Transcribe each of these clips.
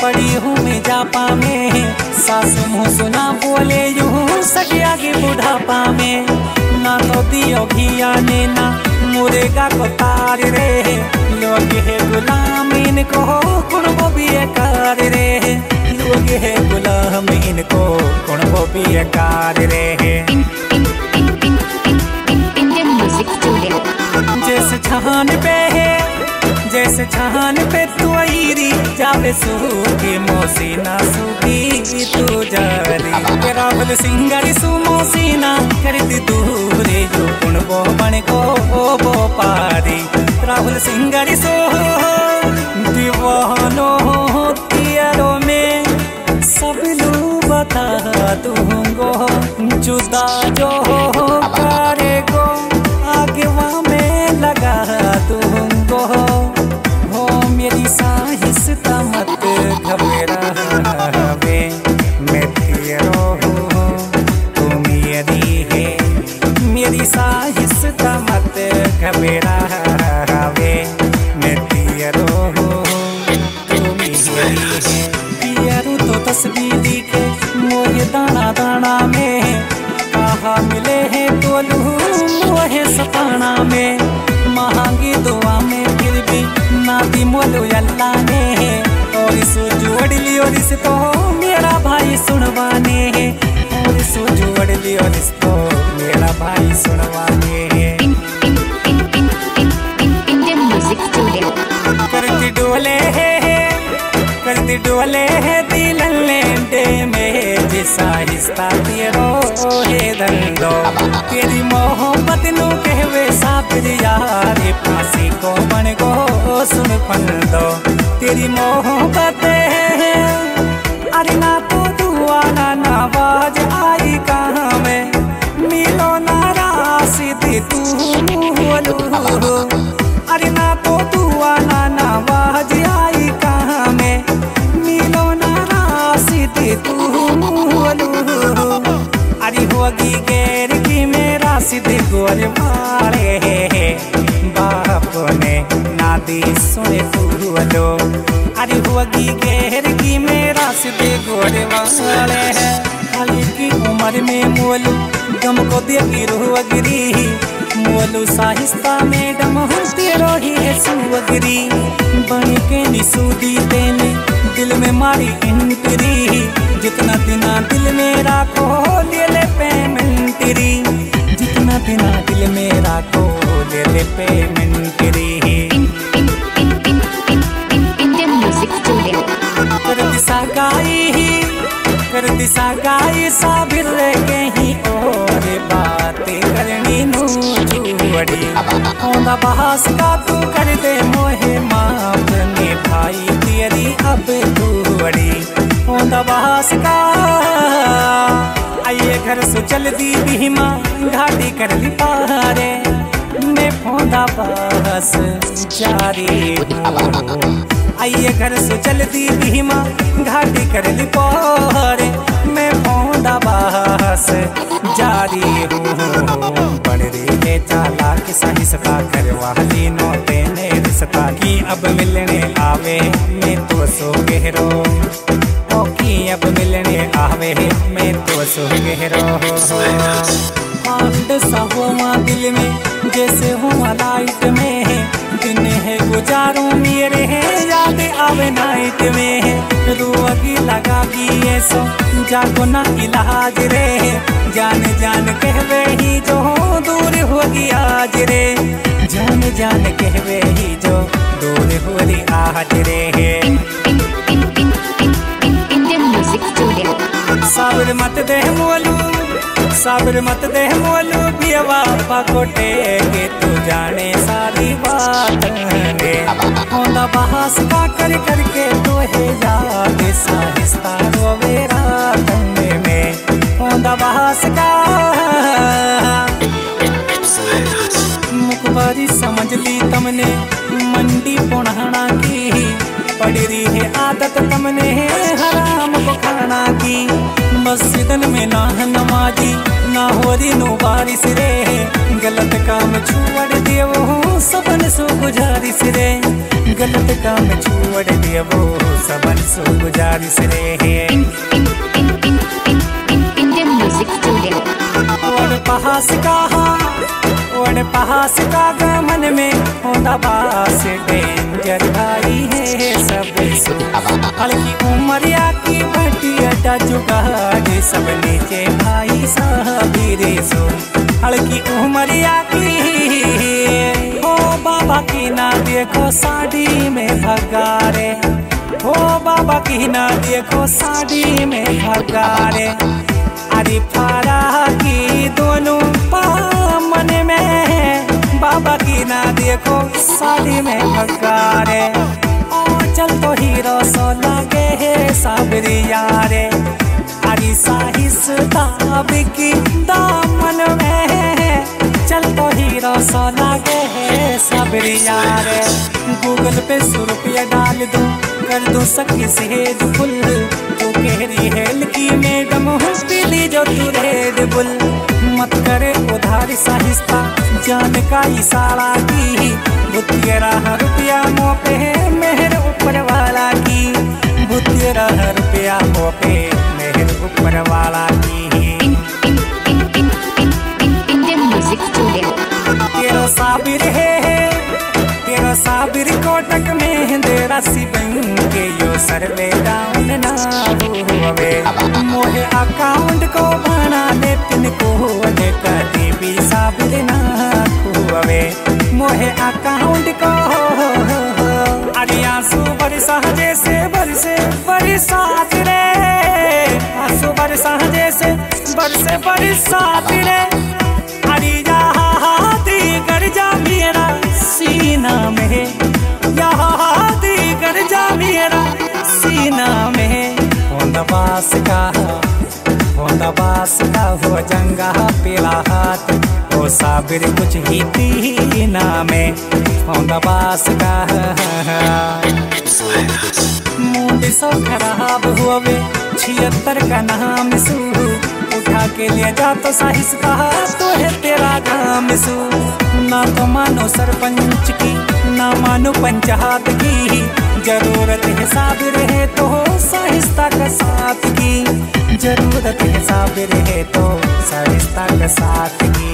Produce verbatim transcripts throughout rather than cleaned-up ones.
पड़ी हूँ मैं जापा में, सासू मुँह सुना बोले यूं सखिया की बुढ़ापा में। ना तो दियो घिया ने ना मुरेगा को तार रे, लोग है गुलाम इनको कौन वो भी कार रे, लोग है गुलाम इनको कौन वो भी कार रे। Indian music studio. जैसे छान पे है जैसे छान पे तू आईरी जावे सूखी मोसीना सूखी तू जारी, राहुल सिंगारी सु मोसीना करती दूरे जो कुण वो बन को वो पारी। राहुल सिंगारी सो दीवानो तियारो में सब लू बता दूंगो, जुदा जो करेगो आगे वहाँ में लगा दूंगो। हो मेरी साहिस्ता मत घबरावे, मैं तेरो हूँ तू मेरी है, मेरी साहिस्ता मत घबरावे, मैं तेरो हूँ तू मेरी है। पियरू तो तस्वीरी के मोहे दाना दाना में, कहा मिले हैं तोलू मोहे सताना में। महंगी दुआ में फिर भी ना दी मोलू अल्लाह ने, और सो जोड़ लियो रिश्तो तो मेरा भाई सुनवाने है, और सो जोड़ लियो रिश्तो तो मेरा भाई सुनवाने है। Indian music studio. करती डोले है करती डोले है दिल लेंडे में, जिसा हिस्सा तेरो है धंधो, तेरी मोहब्बत नु कहवे साबिर यार, फांसी को बन गो सुन फंदो, तेरी मोहब्बत है अरे ना तो दुआ ना नवाज आई कहाँ में, मिलो ना राशिदी तू बोलू, अरे ना तो दुआ ना नवाज आई कहाँ में, मिलो ना राशिदी तू बोलू। अरे होगी गैर की मेरा सीधे गोर वाले बाप ने नादी सुने फूलो, अरे होगी गैर की मेरा सीधे गोर वाले है। हाली की उम्र में मोलू गम को देगी रोहगिरी, मोलू साहिस्ता में डम तेरो ही है सुवगिरी, बन के निसूदी तेने दिल में मारी इंतरी, जितना दिना दिल में राखो ले ले पेमेंट तेरी, जितना दिना दिल में राखो ले ले पेमेंट तेरी। Indian music studio. कर दिशा गाई कर दिशा गाई साबिर के ही और बातें करनी नू जुड़ी, औंदा बहास का तू कर दे मोहे माफ ने भाई तेरी अब तू बड़ी, औंदा बहास का आइए घर सो चल दी भीमा घाटी कर ली पारे, मैं फोंदा बहास जारी हूँ। आइए घर सो चल दी भीमा घाटी कर ली पारे, मैं फोंदा बहास जारी हूँ। बढ़ रही है चाला की सही सता करवा ली नो तेने रिश्ता की अब मिलने आवे मैं तो सो गहरो, की अब मिलने आवे मैं तो सो गहरो। आंड सा हुआ दिल में जैसे हुआ लाइट में, दिन है गुजारूं मेरे है याद आवे नाइट में, रुआगी लगागी ये सो जागो ना इलाज रे, जान जान कहवे ही जो दूर होगी आज रे, जान जान कहवे ही जो दूर होगी आज रे। साबिर मत दे मोलू साबिर मत दे मोलू पियवा पकोटे के तू जाने सारी बात रे, होंदा बहास का कर करके तो है याद साहिस्ता रोवे रात में, होंदा बहास का मुखबारी समझ ली तमने मंडी पुणाना की, पड़ रही है आदत तमने हराम को खाना की, मस्जिदन में ना नमाजी ना हो रही नो बारिश रे, गलत काम छोड़ दिए वो सबन सो गुजारिश रे, गलत काम छोड़ दिए वो सबन सो गुजारिश रहे Indian Music Studio. और पहास कहा और पहास का गमन में होता बास डेंजर भाई है सब सो हल्की उमरिया की भटिया जुगाड़ सब नीचे भाई साबिरे सो हल्की उमरिया की हो बाबा की ना देखो साड़ी में भगारे हो बाबा की ना देखो साड़ी में भगारे अरे फारा की दोनों पामन में बाबा की ना देखो साड़ी में भगारे ओ चल तो हीरो सो लगे है साबरी यारे अरे साहिस्ता की दामन में चल तो हीरो सो लगे है साबरी यारे गूगल पे सौ रुपया डाल दूं कर दूं सखी सेज फुल तू कह रही है लकी मैडम पीली जो तू रेड बुल मत करे उधारी साहिस्ता जान का इशारा की बुतेरा रुपया मुँह पे मेहर ऊपर वाला की बुतेरा रुपया मुँह पे मेहर ऊपर वाला की Indian Music Studio. तेरा साबिर है तेरा साबिर कोटक में तेरा सिबन के यो सर्वे डाउन ना हुए मोहे अकाउंट को बना ले पिन कोड कभी भी साबिर ना हुए मोहे अकाउंट को अरे आंसू बरसा जैसे बरसे बरसात रे आंसू बरसा जैसे बरसे बरसात रे अरे यादी कर जा मेरा सीना में यादी कर जा मेरा सीना में होंदबास का होंदबास का हो जंगा पेला हाथ ओ साबिर कुछ ही तीना में होंदबास का मूड सो खराब हुए छिहत्तर का नाम सू उठा के ले जा तो साहिस कहा तो है तेरा काम सू ना तो मानो सरपंच की ना मानो पंचायत की जरूरत है साबिर है तो साहिस्ता का साथ की जरूरत है साबिर है तो साहिस्ता का साथ की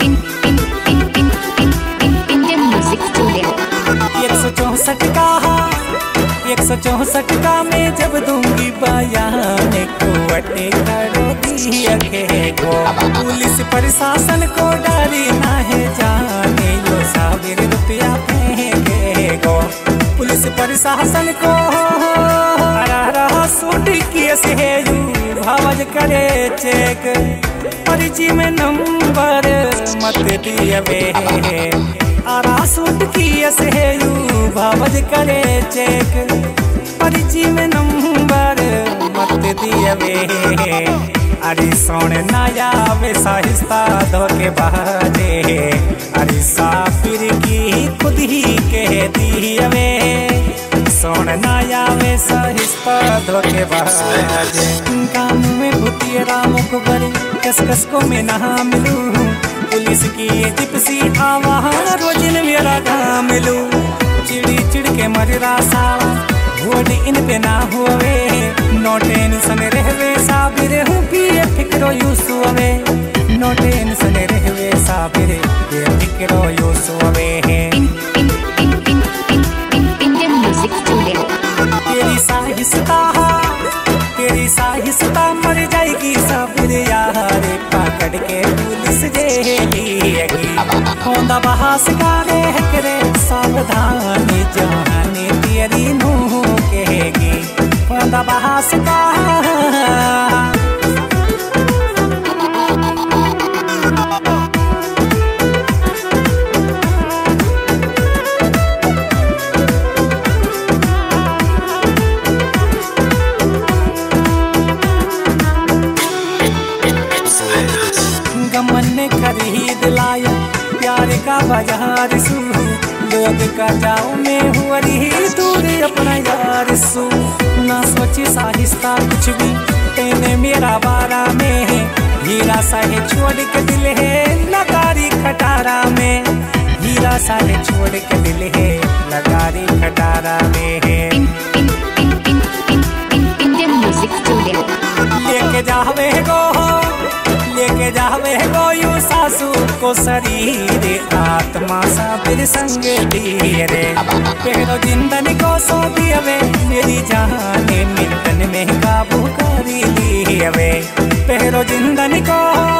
Indian Music Studio. एक सौ चौसठ का एक सौ चौसठ का मैं जब दूंगी बयान कुवटे करोगी अकेगो पुलिस प्रशासन को डरी ना है जाने यो साबिर रुपया फेंकेगो पुलिस प्रशासन को रहा सूट केस है यू भावज करे चेक पर्ची में नंबर मत दिए आरा सूट केस है यू भावज करे चेक पर्ची में नंबर मत दिए अरे सोने नया वे साहिस्ता धोके बाजे अरे साफिर की खुद ही कहती वे सोन नया वे साहिस्ता धोके बाजे काम में भूतिया मुकबर कस कस को मैं ना मिलूं पुलिस की जिप्सी आवाज रोजिन मेरा काम मिलूं चिड़ी चिड़ के मजरा साला वोट इन पे ना हुए नो टेंशन रहवे साबिर हूँ पिए फिक्रो यूसुवे नो टेंशन रहवे साबिर पिए फिक्रो यूसुवे Indian Music Studio. तेरी साहिस्ता तेरी साहिस्ता मर जाएगी साबिर यार पकड़ के पुलिस जेलेगी होंदा बहास गाने करे सावधानी जाने तेरी नूह कहेगी होंदा बहास का गमन ने खरीद लाया प्यार का बाजार सू लोग का जाओ में हुआ रही दूर अपना यार सू ना सोची साहिस्ता कुछ भी तेने मेरा बारा में हीरा साहे छोड़ के दिल है लगारी खटारा में हीरा साहे छोड़ के दिल है लगारी खटारा में पूरो शरीर आत्मा साबिर संग दिए रे पहरो जिंदन को सो दिए मेरी जाने मिंटन में काबू करी लिए पहरो जिंदन को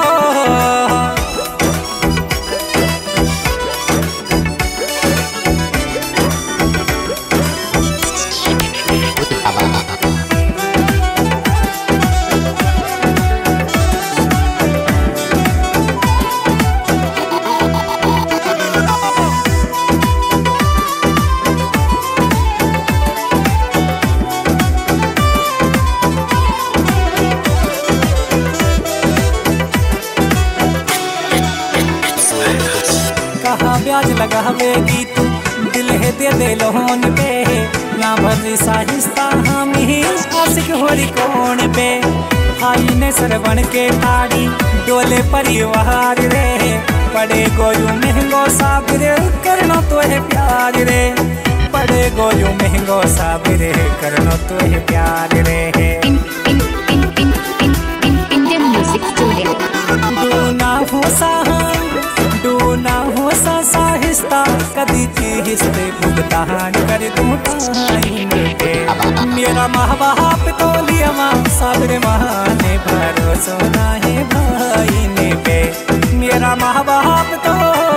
ब्याज लगावेगी तू दिल है दे दे लोन पे ना भरी साहिस्ता हम ही आशिक होरी कौन पे आई ने सरवण के ताड़ी डोले परिवार रे पड़े गोयू महंगो साबिर करनो तो है प्यार रे पड़े गोयू महंगो साबिर करनो तो है प्यार रे इंडियन म्यूजिक स्टूडियो डूना हो साहा डूना हो सा साहिस्ता कदी हिस्से भुगतान कर दूं टाइम पे मेरा माँ बाप तो लिया माँ साबरे महाने भरोसा ना है भाई ने पे मेरा माँ बाप तो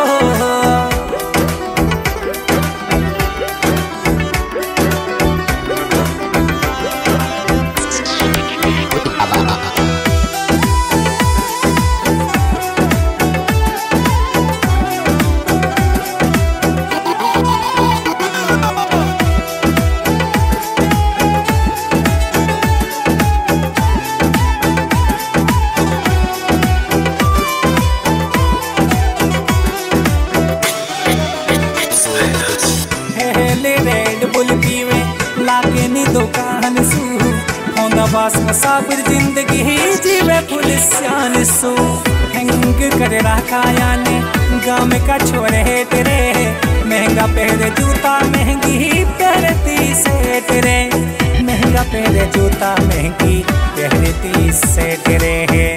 दुकान सू होंदा बास मुसाफिर जिंदगी जीवे पुलिस शान सू हैंग करे रखा याने गाँव में का छोरे तेरे महंगा पहरे जूता महंगी पहरती से तेरे महंगा पहरे जूता महंगी पहरती से तेरे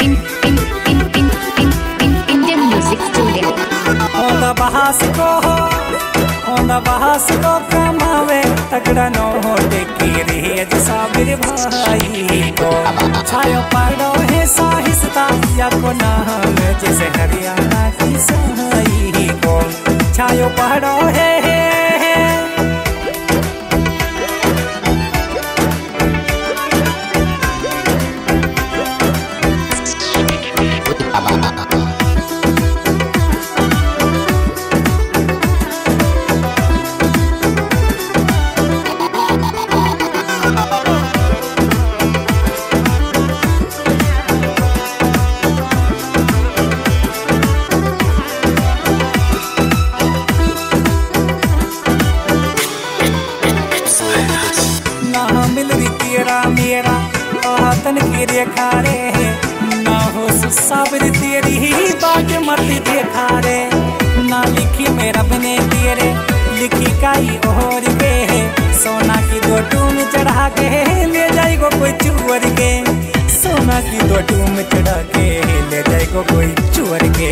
इंडियन म्यूजिक स्टूडियो होंदा बहास को होंदा बहास को कमावे तगड़ा नो होते की रेज साबिर भाई को छायो पड़ो है साहिस्ता या को नाम जैसे हरियाणा की साई को छायो पड़ो है मेरा आतन की रेखा रे ना हो साबिर तेरी बात मत देखा रे ना लिखी मेरा बने तेरे लिखी काई और के सोना की दो टूम चढ़ा के ले जाएगो कोई चुवर के सोना की दो टूम चढ़ा के ले जाएगो कोई चुवर के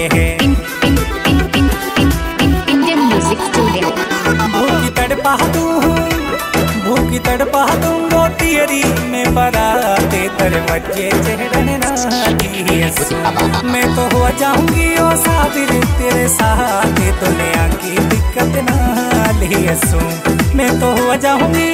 इंडियन म्यूजिक स्टूडियो भूखी तड़पा दूं भूखी तड़पा दूंगो तेरी में बराते तेरे बच्चे चढ़ने ना दिए मैं तो हो जाऊंगी ओ साबिर तेरे साथ दुनिया की दिक्कत ना लिए मैं तो हो जाऊंगी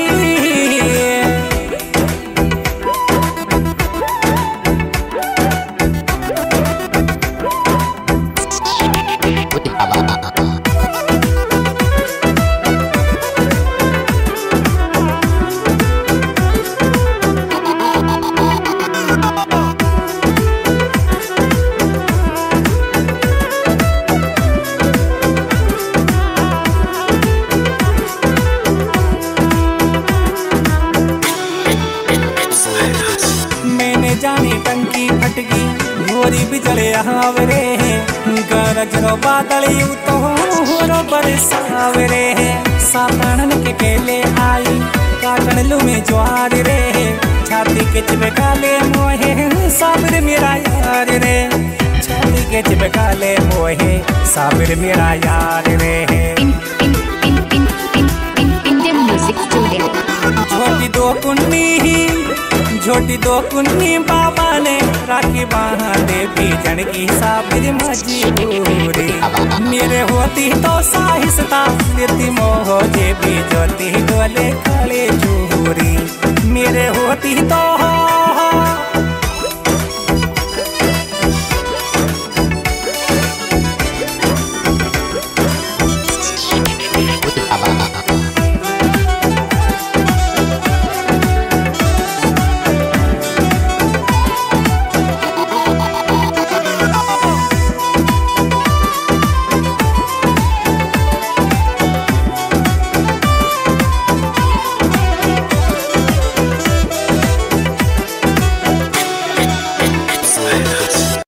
जानी टंकी फटगी भोरी बिजले आवरे गरज रो बादल तो हो बरसावरे सातणन के केले आई काटन लू में ज्वार रे छाती के चिपका ले मोहे साबर मेरा यार रे मोती के चिपका ले मोहे साबिर मेरा यार रे In, in, in, in, in, in, Indian music studio. छोटी दो कुन्नी छोटी दो कुन्नी बाबा ने राखी बांधे बीजन की साबिर मजबूरी मेरे होती तो साहिस्ता देती मोह जे भी ज्योति डोले खड़े चूरी मेरे होती तो